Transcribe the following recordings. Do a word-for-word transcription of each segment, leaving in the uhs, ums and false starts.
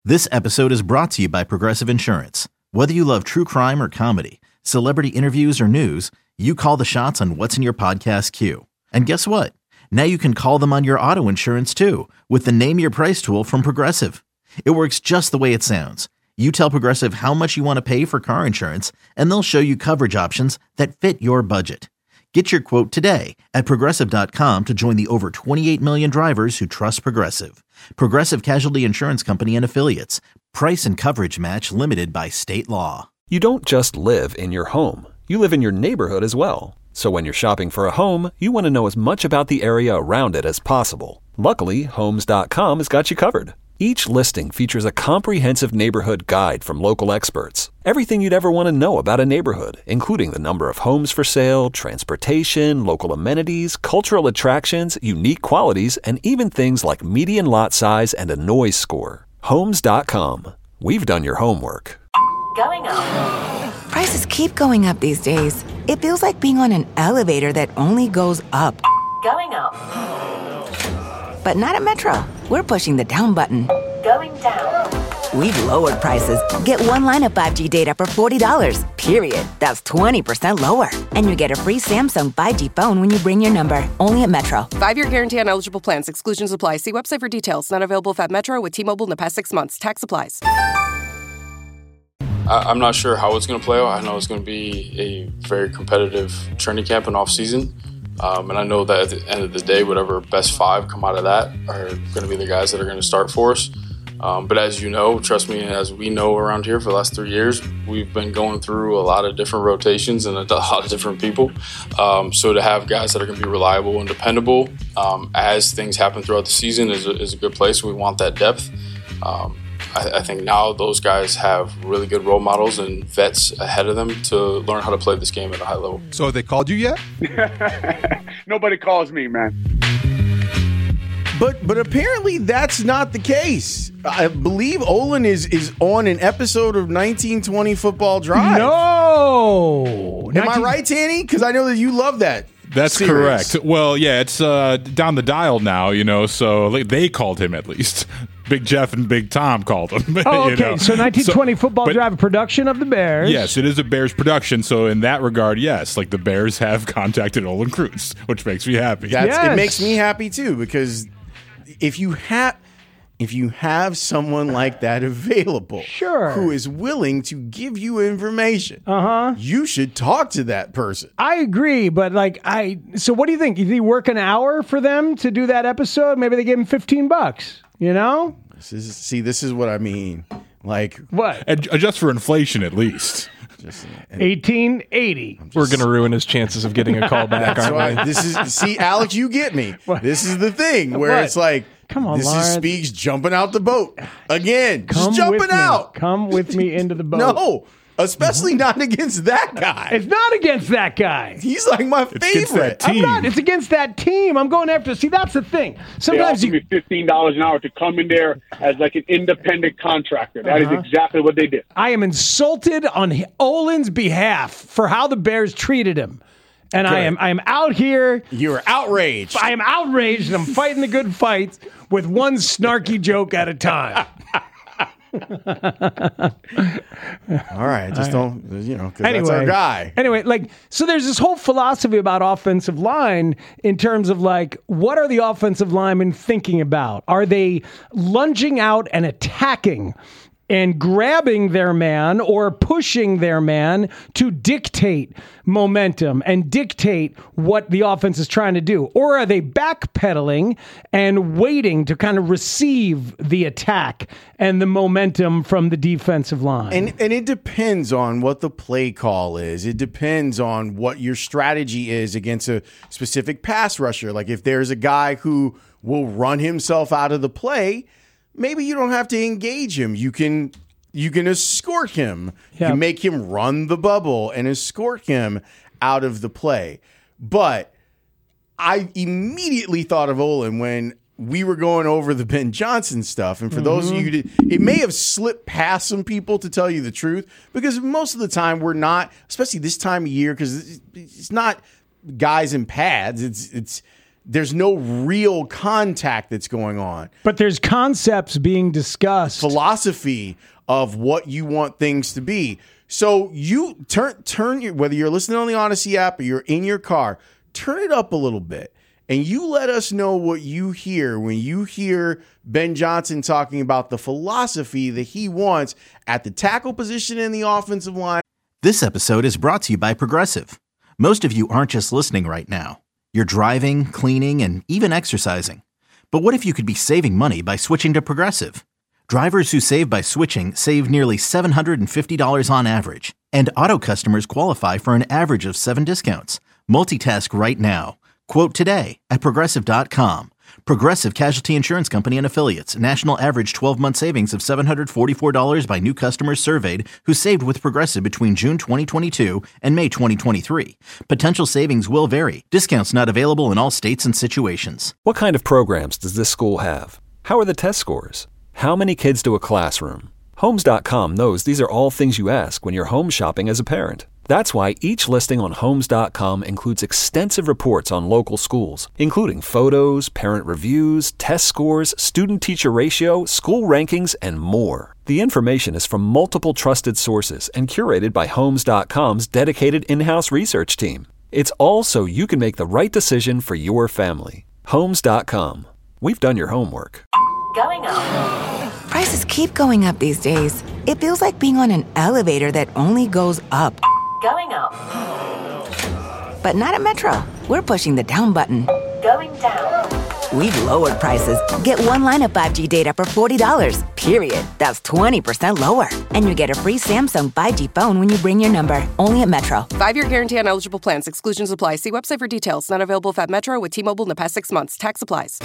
This episode is brought to you by Progressive Insurance. Whether you love true crime or comedy, celebrity interviews or news, you call the shots on what's in your podcast queue. And guess what? Now you can call them on your auto insurance too with the Name Your Price tool from Progressive. It works just the way it sounds. You tell Progressive how much you want to pay for car insurance, and they'll show you coverage options that fit your budget. Get your quote today at Progressive dot com to join the over twenty-eight million drivers who trust Progressive. Progressive Casualty Insurance Company and Affiliates. Price and coverage match limited by state law. You don't just live in your home. You live in your neighborhood as well. So when you're shopping for a home, you want to know as much about the area around it as possible. Luckily, Homes dot com has got you covered. Each listing features a comprehensive neighborhood guide from local experts. Everything you'd ever want to know about a neighborhood, including the number of homes for sale, transportation, local amenities, cultural attractions, unique qualities, and even things like median lot size and a noise score. Homes dot com. We've done your homework. Going up. Prices keep going up these days. It feels like being on an elevator that only goes up. Going up. But not at Metro. We're pushing the down button. Going down. We've lowered prices. Get one line of five G data for forty dollars, period. That's twenty percent lower. And you get a free Samsung five G phone when you bring your number. Only at Metro. Five-year guarantee on eligible plans. Exclusions apply. See website for details. Not available at Metro with T-Mobile in the past six months. Tax applies. I'm not sure how it's going to play out. I know it's going to be a very competitive training camp and off-season. Um, and I know that at the end of the day, whatever best five come out of that are going to be the guys that are going to start for us. Um, but as you know, trust me, as we know around here for the last three years, we've been going through a lot of different rotations and a lot of different people. Um, so to have guys that are going to be reliable and dependable um, as things happen throughout the season is a, is a good place. We want that depth. Um, I, I think now those guys have really good role models and vets ahead of them to learn how to play this game at a high level. So have they called you yet? Nobody calls me, man. But but apparently that's not the case. I believe Olin is is on an episode of nineteen twenty Football Drive. No. Am nineteen I right, Tanny? Because I know that you love that. That's series. correct. Well, yeah, it's uh, down the dial now, you know, so they called him at least. Big Jeff and Big Tom called him. Oh, you okay. know? So nineteen twenty so, Football but, Drive, a production of the Bears. Yes, it is a Bears production. So in that regard, yes, like the Bears have contacted Olin Kreutz, which makes me happy. That's, yes. It makes me happy too, because if you have if you have someone like that available, sure, who is willing to give you information, uh-huh, you should talk to that person. I agree, but like I so what do you think? Did he work an hour for them to do that episode? Maybe they gave him fifteen bucks, you know? This is see, this is what I mean. Like what? Adjust for inflation at least. eighteen eighty. We're going to ruin his chances of getting a call back, That's aren't why we? This is see, Alex, you get me. What? This is the thing where What? it's like, come on, this Lawrence. is Speaks jumping out the boat again. Come just jumping with me. out. Come with me into the boat. No, especially not against that guy. It's not against that guy. He's like my It's against favorite. that team. I'm not. It's against that team. I'm going after. See, that's the thing. They Sometimes offered you me fifteen dollars an hour to come in there as like an independent contractor. That Uh-huh. is exactly what they did. I am insulted on Olin's behalf for how the Bears treated him. And I am I am out here. You're outraged. I am outraged, and I'm fighting the good fight with one snarky joke at a time. All right, just don't, you know, because Anyway, that's our guy. Anyway, like, so there's this whole philosophy about offensive line in terms of like, what are the offensive linemen thinking about? Are they lunging out and attacking and grabbing their man or pushing their man to dictate momentum and dictate what the offense is trying to do? Or are they backpedaling and waiting to kind of receive the attack and the momentum from the defensive line? And and it depends on what the play call is. It depends on what your strategy is against a specific pass rusher. Like if there's a guy who will run himself out of the play, maybe you don't have to engage him. You can you can escort him. Yeah. You make him run the bubble and escort him out of the play. But I immediately thought of Olin when we were going over the Ben Johnson stuff. And for mm-hmm. those of you who did, it may have slipped past some people, to tell you the truth, because most of the time we're not, especially this time of year, because it's not guys in pads. It's it's there's no real contact that's going on. But there's concepts being discussed. Philosophy of what you want things to be. So you turn turn your, whether you're listening on the Odyssey app or you're in your car, turn it up a little bit. And you let us know what you hear when you hear Ben Johnson talking about the philosophy that he wants at the tackle position in the offensive line. This episode is brought to you by Progressive. Most of you aren't just listening right now. You're driving, cleaning, and even exercising. But what if you could be saving money by switching to Progressive? Drivers who save by switching save nearly seven hundred fifty dollars on average. And auto customers qualify for an average of seven discounts. Multitask right now. Quote today at Progressive dot com. Progressive Casualty Insurance Company and Affiliates. National average twelve-month savings of seven hundred forty-four dollars by new customers surveyed who saved with Progressive between June twenty twenty-two and May twenty twenty-three. Potential savings will vary. Discounts not available in all states and situations. What kind of programs does this school have? How are the test scores? How many kids do a classroom? Homes dot com knows these are all things you ask when you're home shopping as a parent. That's why each listing on Homes dot com includes extensive reports on local schools, including photos, parent reviews, test scores, student-teacher ratio, school rankings, and more. The information is from multiple trusted sources and curated by Homes dot com's dedicated in-house research team. It's all so you can make the right decision for your family. Homes dot com. We've done your homework. Going up. Prices keep going up these days. It feels like being on an elevator that only goes up. Going up. But not at Metro. We're pushing the down button. Going down. We've lowered prices. Get one line of five G data for forty dollars, period. That's twenty percent lower. And you get a free Samsung five G phone when you bring your number. Only at Metro. Five-year guarantee on eligible plans. Exclusions apply. See website for details. Not available if at Metro with T-Mobile in the past six months. Tax applies.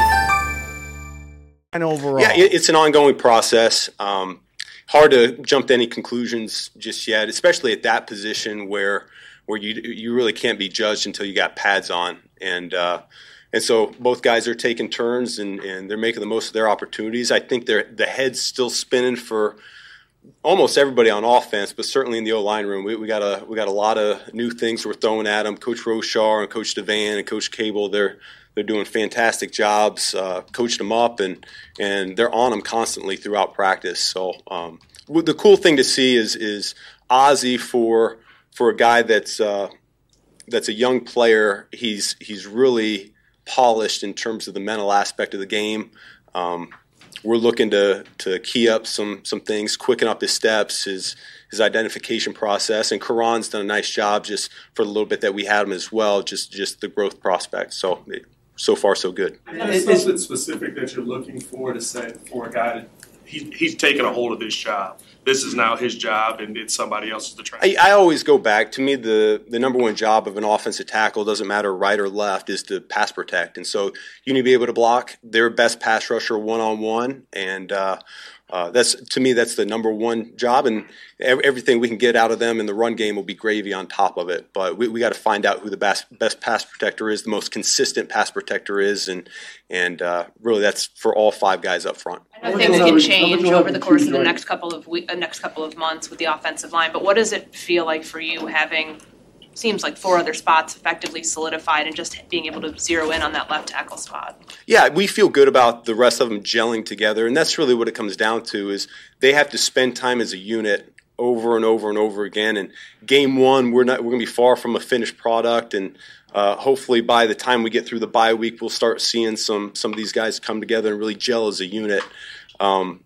And overall. Yeah, it's an ongoing process. Um, hard to jump to any conclusions just yet, especially at that position where where you you really can't be judged until you got pads on. And uh, and so both guys are taking turns and, and they're making the most of their opportunities. I think they're the head's still spinning for almost everybody on offense, but certainly in the O-line room, we, we got a we got a lot of new things we're throwing at them. Coach Roshar and Coach Devan and Coach Cable, they're they're doing fantastic jobs, uh, coached them up, and and they're on them constantly throughout practice. So um, the cool thing to see is is Ozzie for for a guy that's uh, that's a young player. He's he's really polished in terms of the mental aspect of the game. Um, We're looking to to key up some some things, quicken up his steps, his his identification process, and Karan's done a nice job just for the little bit that we had him as well, just just the growth prospect. So so far so good. Is there something specific that you're looking for to say for a guy that he, he's taking a hold of this job? This is now his job, and it's somebody else's to train. I, I always go back to me the the number one job of an offensive tackle, doesn't matter right or left, is to pass protect. And so you need to be able to block their best pass rusher one on one, and uh, uh, that's to me that's the number one job. And everything we can get out of them in the run game will be gravy on top of it. But we, we got to find out who the best best pass protector is, the most consistent pass protector is, and and uh, really that's for all five guys up front. I know things can change over the course of the next couple of week, uh, next couple of months with the offensive line, but what does it feel like for you having, seems like four other spots effectively solidified and just being able to zero in on that left tackle spot? Yeah, we feel good about the rest of them gelling together, and that's really what it comes down to is they have to spend time as a unit over and over and over again. And game one, we're not we're going to be far from a finished product, and uh, hopefully by the time we get through the bye week, we'll start seeing some some of these guys come together and really gel as a unit. Um,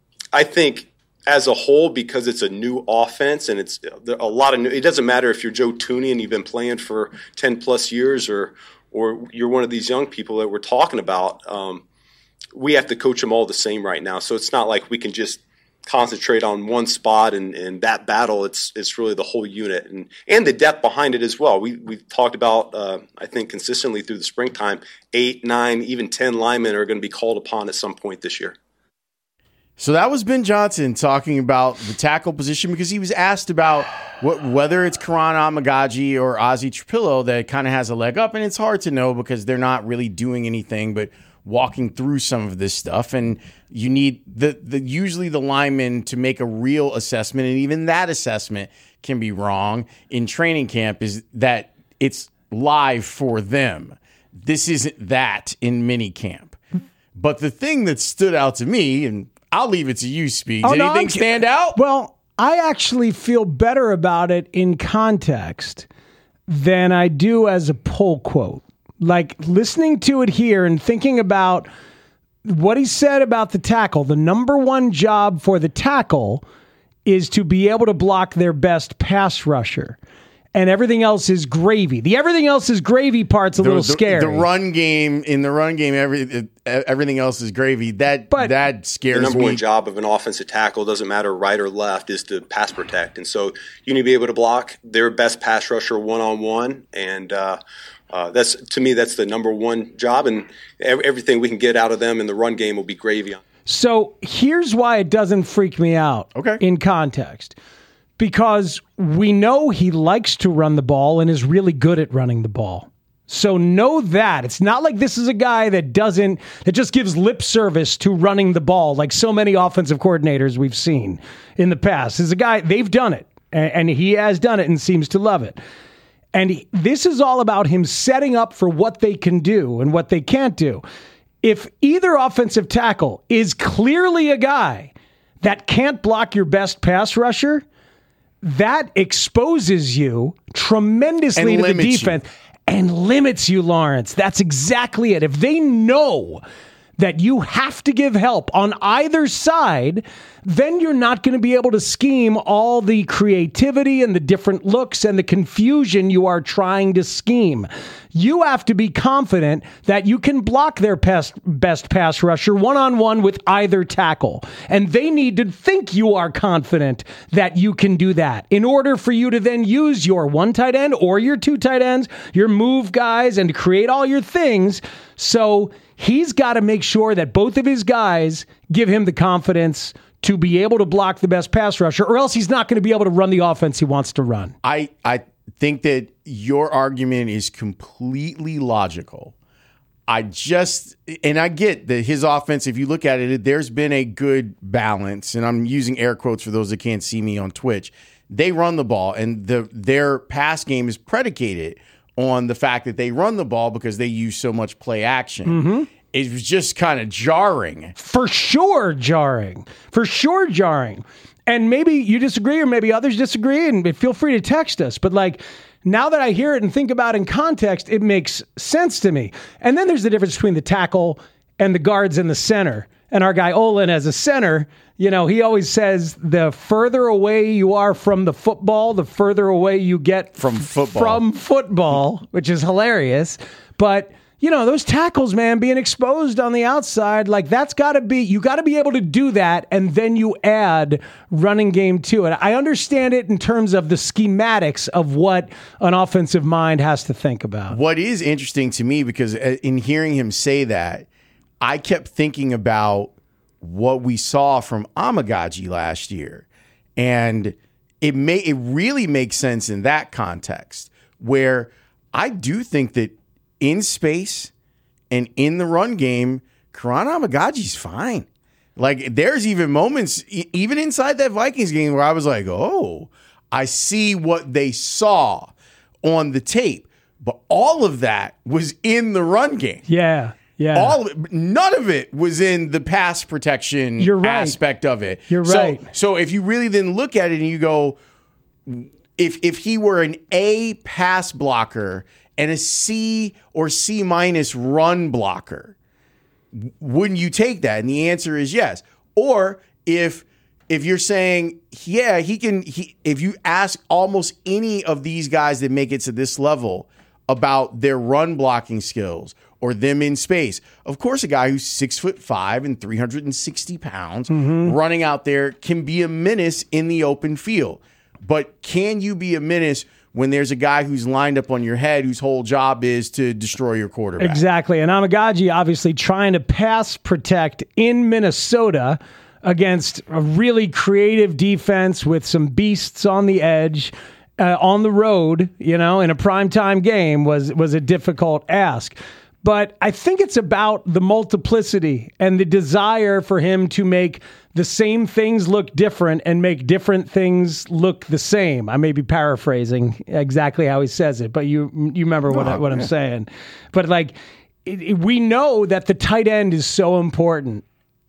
I think as a whole, because it's a new offense and it's a lot of new, it doesn't matter if you're Joe Tooney and you've been playing for ten plus years or or you're one of these young people that we're talking about. Um, we have to coach them all the same right now. So it's not like we can just concentrate on one spot and, and that battle. It's it's really the whole unit and, and the depth behind it as well. We we've talked about, uh, I think, consistently through the springtime, eight, nine, even ten linemen are going to be called upon at some point this year. So that was Ben Johnson talking about the tackle position because he was asked about what, whether it's Karan Amagaji or Ozzie Trapillo that kind of has a leg up. And it's hard to know because they're not really doing anything but walking through some of this stuff. And you need the, the usually the lineman to make a real assessment. And even that assessment can be wrong in training camp is that it's live for them. this isn't that in minicamp. But the thing that stood out to me, and I'll leave it to you, Speeds. Oh, Anything no, I'm- stand out? Well, I actually feel better about it in context than I do as a poll quote. Like listening to it here and thinking about what he said about the tackle, the number one job for the tackle is to be able to block their best pass rusher. And everything else is gravy. The everything else is gravy part's a The- little the, scary. The run game, in the run game, every everything else is gravy. That that scares The number me. one job of an offensive tackle, doesn't matter right or left, is to pass protect. And so you need to be able to block their best pass rusher one-on-one. And uh, uh, that's to me, that's the number one job. And ev- everything we can get out of them in the run game will be gravy. So here's why it doesn't freak me out okay. in context. Because we know he likes to run the ball and is really good at running the ball. So know that. It's not like this is a guy that doesn't, that just gives lip service to running the ball like so many offensive coordinators we've seen in the past. This is a guy, they've done it, and, and he has done it and seems to love it. And he, this is all about him setting up for what they can do and what they can't do. If either offensive tackle is clearly a guy that can't block your best pass rusher, that exposes you tremendously And to the limits you. defense and limits you, Lawrence. That's exactly it. If they know that you have to give help on either side, then you're not going to be able to scheme all the creativity and the different looks and the confusion you are trying to scheme. You have to be confident that you can block their best, best pass rusher one-on-one with either tackle. And they need to think you are confident that you can do that in order for you to then use your one tight end or your two tight ends, your move guys, and to create all your things. So he's got to make sure that both of his guys give him the confidence to be able to block the best pass rusher, or else he's not going to be able to run the offense he wants to run. I, I think that your argument is completely logical. I just, and I get that his offense, if you look at it, there's been a good balance, and I'm using air quotes for those that can't see me on Twitch. They run the ball, and the their pass game is predicated on the fact that they run the ball because they use so much play action. Mm-hmm. It was just kind of jarring. For sure jarring. For sure jarring. And maybe you disagree or maybe others disagree, and feel free to text us. But like, now that I hear it and think about it in context, it makes sense to me. And then there's the difference between the tackle and the guards in the center. And our guy Olin as a center, you know, he always says the further away you are from the football, the further away you get from football. From football, which is hilarious. But you know, those tackles, man, being exposed on the outside, like that's got to be, you got to be able to do that, and then you add running game to it. I understand it in terms of the schematics of what an offensive mind has to think about. What is interesting to me, because in hearing him say that, I kept thinking about what we saw from Amagaji last year. And it may it really makes sense in that context, where I do think that in space and in the run game, Karan Amagaji's fine. Like, there's even moments, e- even inside that Vikings game, where I was like, oh, I see what they saw on the tape. But all of that was in the run game. Yeah, yeah. All of it, none of it was in the pass protection You're right. aspect of it. You're so, right. So if you really then look at it and you go, if if he were an A pass blocker and a C or C minus run blocker, wouldn't you take that? And the answer is yes. Or if if you're saying, yeah, he can, he, if you ask almost any of these guys that make it to this level about their run blocking skills or them in space, of course, a guy who's six foot five and three hundred sixty pounds Mm-hmm. running out there can be a menace in the open field. But can you be a menace when there's a guy who's lined up on your head whose whole job is to destroy your quarterback? Exactly. And Amagaji obviously trying to pass protect in Minnesota against a really creative defense with some beasts on the edge, uh, on the road, you know, in a primetime game was was a difficult ask. But I think it's about the multiplicity and the desire for him to make the same things look different and make different things look the same. I may be paraphrasing exactly how he says it, but you you remember what, No, I, what I'm yeah. saying. But like, it, it, we know that the tight end is so important.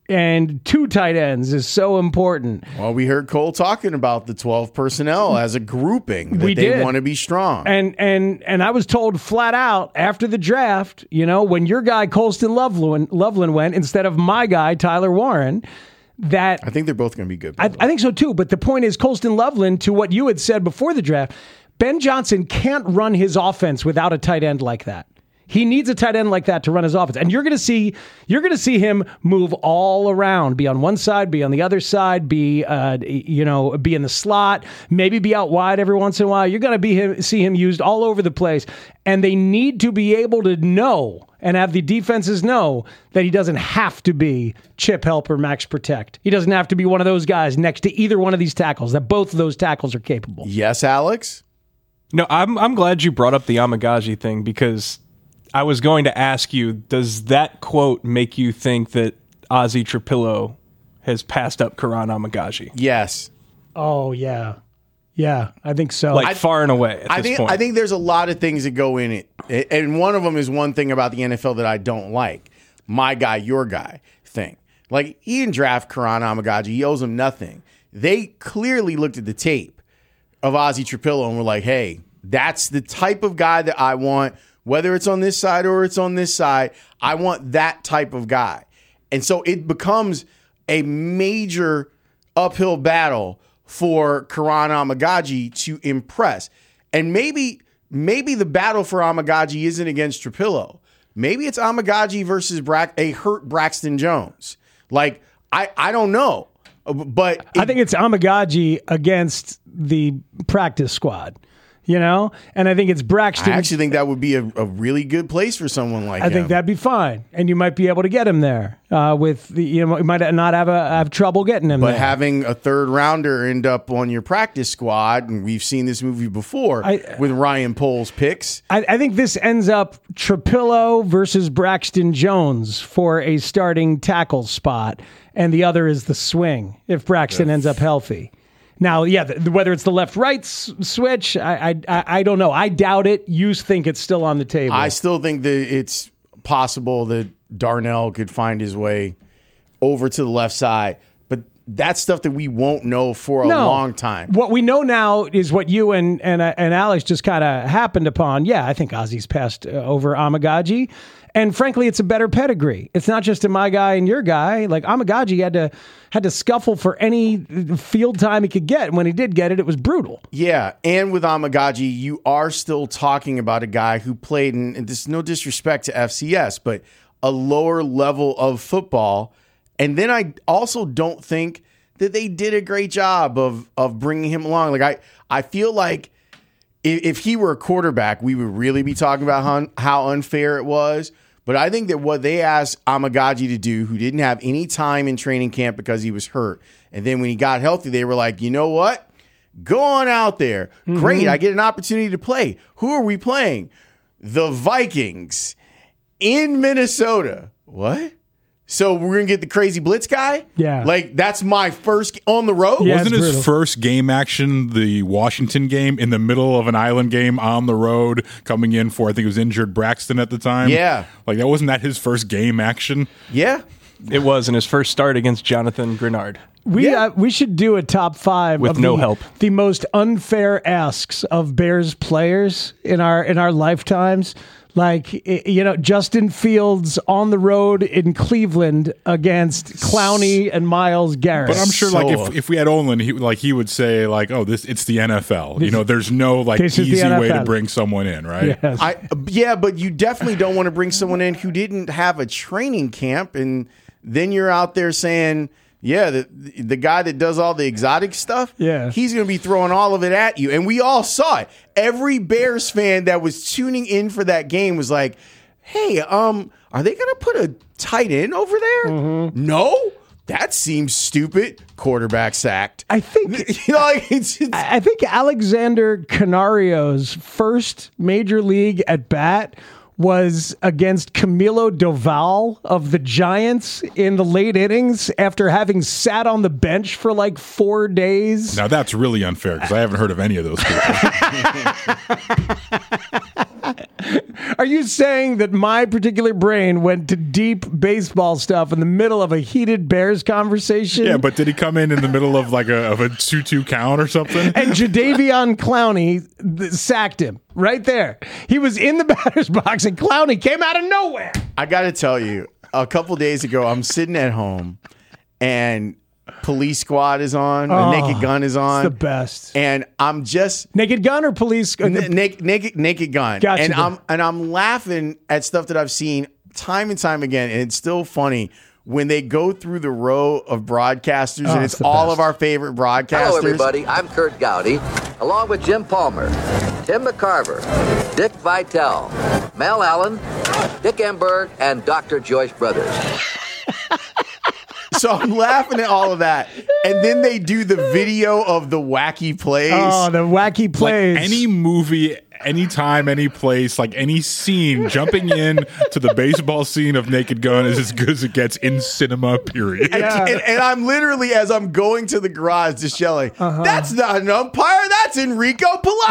And two tight ends is so important. Well, we heard Cole talking about the twelve personnel as a grouping that We they did. want to be strong. And and and I was told flat out after the draft, you know, when your guy Colston Loveland, Loveland went instead of my guy Tyler Warren, that I think they're both going to be good. I, I think so too. But the point is, Colston Loveland, to what you had said before the draft, Ben Johnson can't run his offense without a tight end like that. He needs a tight end like that to run his offense. And you're going to see you're going to see him move all around, be on one side, be on the other side, be uh, you know, be in the slot, maybe be out wide every once in a while. You're going to be him, see him used all over the place. And they need to be able to know and have the defenses know that he doesn't have to be chip help or max protect. He doesn't have to be one of those guys next to either one of these tackles, that both of those tackles are capable. Yes, Alex? No, I'm I'm glad you brought up the Amagaji thing because I was going to ask you, does that quote make you think that Ozzy Trapillo has passed up Karan Amagaji? Yes. Oh, yeah. Yeah, I think so. Like I, far and away at I this think point. I think there's a lot of things that go in it. And one of them is one thing about the N F L that I don't like. My guy, your guy thing. Like, he didn't draft Karan Amagaji. He owes him nothing. They clearly looked at the tape of Ozzy Trapillo and were like, hey, that's the type of guy that I want. Whether it's on this side or it's on this side, I want that type of guy. And so it becomes a major uphill battle for Karan Amagaji to impress. And maybe maybe the battle for Amagaji isn't against Trapillo. Maybe it's Amagaji versus Bra- a hurt Braxton Jones. Like, I, I don't know. But it, I think it's Amagaji against the practice squad. You know, and I think it's Braxton. I actually think that would be a, a really good place for someone like I him. think that'd be fine, and you might be able to get him there. Uh, with the, you know, you might not have a have trouble getting him. But there. having a third rounder end up on your practice squad, and we've seen this movie before I, with Ryan Poles picks. I, I think this ends up Trapillo versus Braxton Jones for a starting tackle spot, and the other is the swing if Braxton ends up healthy. Now, yeah, the, whether it's the left-right s- switch, I, I I don't know. I doubt it. You think it's still on the table. I still think that it's possible that Darnell could find his way over to the left side, but that's stuff that we won't know for a No. long time. What we know now is what you and and, uh, and Alex just kind of happened upon. Yeah, I think Ozzy's passed uh, over Amagaji. And frankly, it's a better pedigree. It's not just a my guy and your guy. Like Amagaji had to had to scuffle for any field time he could get. And when he did get it, it was brutal. Yeah, and with Amagaji, you are still talking about a guy who played, in, and this is no disrespect to F C S, but a lower level of football. And then I also don't think that they did a great job of of bringing him along. Like I, I feel like if, if he were a quarterback, we would really be talking about how, how unfair it was. But I think that what they asked Amagaji to do, who didn't have any time in training camp because he was hurt, and then when he got healthy, they were like, you know what? Go on out there. Mm-hmm. Great, I get an opportunity to play. Who are we playing? The Vikings in Minnesota. What? So we're going to get the crazy blitz guy? Yeah. Like, that's my first on the road? Yeah, Wasn't it's his brutal. first game action the Washington game in the middle of an island game on the road coming in for, I think it was injured Braxton at the time? Yeah. Like, that wasn't that his first game action? Yeah. It was in his first start against Jonathan Grenard. We Yeah. uh, we should do a top five With of no the, help. the most unfair asks of Bears players in our in our lifetimes. Like, i- you know, Justin Fields on the road in Cleveland against Clowney and Miles Garrett. But I'm sure, So- like, if, if we had Olin, he like he would say, like, "Oh, this it's the N F L." You know, there's no like This is the easy way N F L. to bring someone in, right? Yes. I yeah, but you definitely don't want to bring someone in who didn't have a training camp, and then you're out there saying, yeah, the the guy that does all the exotic stuff, Yeah. he's going to be throwing all of it at you, and we all saw it. Every Bears fan that was tuning in for that game was like, hey, um, are they going to put a tight end over there? Mm-hmm. No, that seems stupid. Quarterback sacked. I think You know, like, it's, it's, I think Alexander Canario's first major league at bat was against Camilo Doval of the Giants in the late innings after having sat on the bench for like four days. Now that's really unfair because I haven't heard of any of those people. Are you saying that my particular brain went to deep baseball stuff in the middle of a heated Bears conversation? Yeah, but did he come in in the middle of like a of a two two count or something? And Jadeveon Clowney th- sacked him right there. He was in the batter's box, and Clowney came out of nowhere. I got to tell you, a couple days ago, I'm sitting at home, and Police Squad is on. Oh, the Naked Gun is on. It's the best. And I'm just Naked Gun or Police N- naked, naked, naked Gun. Gotcha. And I'm and I'm laughing at stuff that I've seen time and time again, and it's still funny when they go through the row of broadcasters, Oh, and it's it's the all best. of our favorite broadcasters. Hello, everybody. I'm Kurt Gowdy, along with Jim Palmer, Tim McCarver, Dick Vitale, Mel Allen, Dick Enberg, and Doctor Joyce Brothers. So I'm laughing at all of that. And then they do the video of the wacky plays. Oh, the wacky plays. Like any movie, anytime, any place, like any scene, jumping in to the baseball scene of Naked Gun is as good as it gets in cinema, period. And, and, and I'm literally, as I'm going to the garage, just yelling, Uh-huh. that's not an umpire, that's Enrico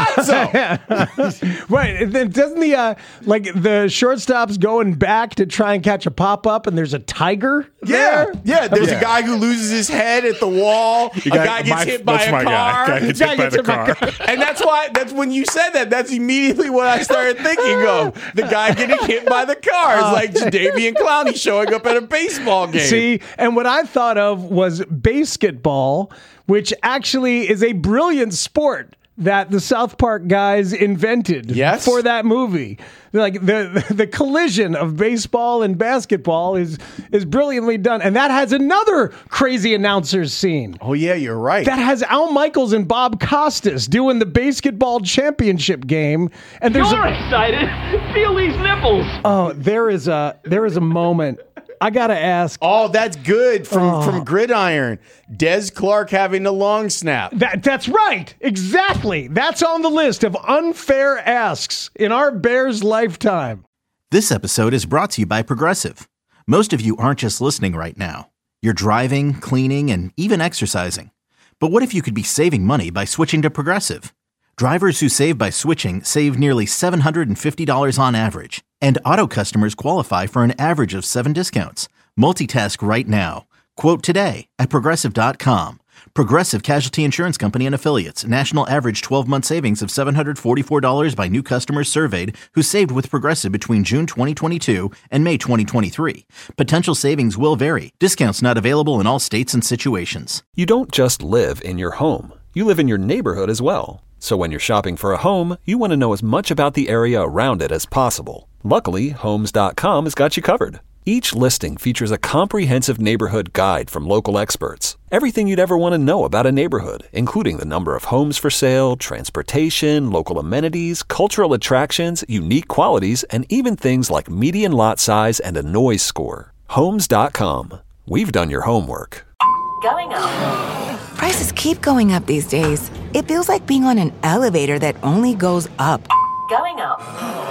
Palazzo. Right. And then doesn't the uh, like the shortstop's going back to try and catch a pop up, and there's a tiger Yeah, there? yeah. There's Yeah. a guy who loses his head at the wall. You a got- guy gets my- hit by that's a my guy. car. Guy gets hit by the car. And that's why. That's when you said that. That's immediately what I started thinking of. The guy getting hit by the car is like Jadeveon Clowney showing up at a baseball game. See, and what I thought of was basketball, which actually is a brilliant sport that the South Park guys invented Yes. for that movie. Like the the collision of baseball and basketball is is brilliantly done, and that has another crazy announcers scene. Oh yeah, you're right. That has Al Michaels and Bob Costas doing the basketball championship game, and there's You're a, excited. Feel these nipples. oh there is a there is a moment. I gotta ask. Oh, that's good from Oh. from Gridiron. Des Clark having the long snap. That that's right. Exactly. That's on the list of unfair asks in our Bears lifetime. This episode is brought to you by Progressive. Most of you aren't just listening right now. You're driving, cleaning, and even exercising. But what if you could be saving money by switching to Progressive? Drivers who save by switching save nearly seven hundred fifty dollars on average. And auto customers qualify for an average of seven discounts. Multitask right now. Quote today at Progressive dot com. Progressive Casualty Insurance Company and Affiliates. National average twelve-month savings of seven hundred forty-four dollars by new customers surveyed who saved with Progressive between June twenty twenty-two and May twenty twenty-three. Potential savings will vary. Discounts not available in all states and situations. You don't just live in your home. You live in your neighborhood as well. So when you're shopping for a home, you want to know as much about the area around it as possible. Luckily, Homes dot com has got you covered. Each listing features a comprehensive neighborhood guide from local experts. Everything you'd ever want to know about a neighborhood, including the number of homes for sale, transportation, local amenities, cultural attractions, unique qualities, and even things like median lot size and a noise score. Homes dot com. We've done your homework. Going up. Prices keep going up these days. It feels like being on an elevator that only goes up. Going up.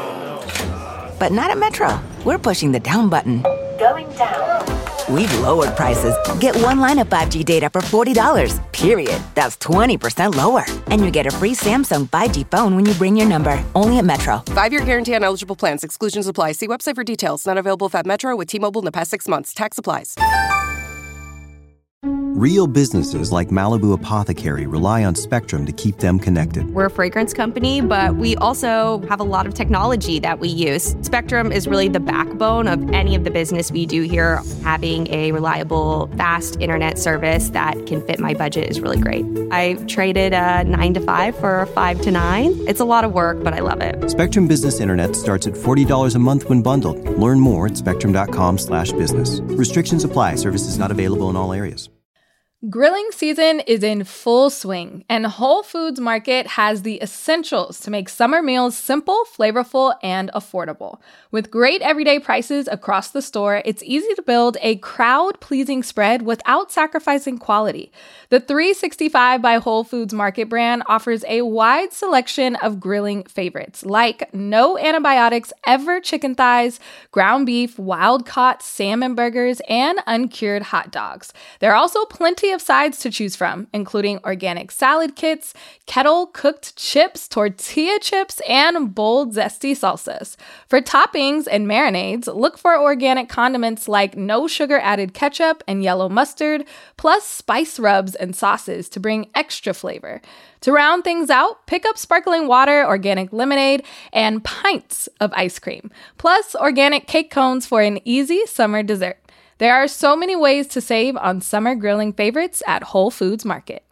But not at Metro. We're pushing the down button. Going down. We've lowered prices. Get one line of five G data for forty dollars, period. That's twenty percent lower. And you get a free Samsung five G phone when you bring your number. Only at Metro. Five-year guarantee on eligible plans. Exclusions apply. See website for details. Not available if at Metro with T-Mobile in the past six months. Tax applies. Real businesses like Malibu Apothecary rely on Spectrum to keep them connected. We're a fragrance company, but we also have a lot of technology that we use. Spectrum is really the backbone of any of the business we do here. Having a reliable, fast internet service that can fit my budget is really great. I traded a nine to five for a five to nine. It's a lot of work, but I love it. Spectrum Business Internet starts at forty dollars a month when bundled. Learn more at spectrum dot com slash business. Restrictions apply. Services not available in all areas. Grilling season is in full swing, and Whole Foods Market has the essentials to make summer meals simple, flavorful, and affordable. With great everyday prices across the store, it's easy to build a crowd-pleasing spread without sacrificing quality. The three sixty-five by Whole Foods Market brand offers a wide selection of grilling favorites, like no antibiotics ever chicken thighs, ground beef, wild-caught salmon burgers, and uncured hot dogs. There are also plenty of sides to choose from, including organic salad kits, kettle-cooked chips, tortilla chips, and bold, zesty salsas. For toppings and marinades, look for organic condiments like no sugar-added ketchup and yellow mustard, plus spice rubs and sauces to bring extra flavor. To round things out, pick up sparkling water, organic lemonade, and pints of ice cream, plus organic cake cones for an easy summer dessert. There are so many ways to save on summer grilling favorites at Whole Foods Market.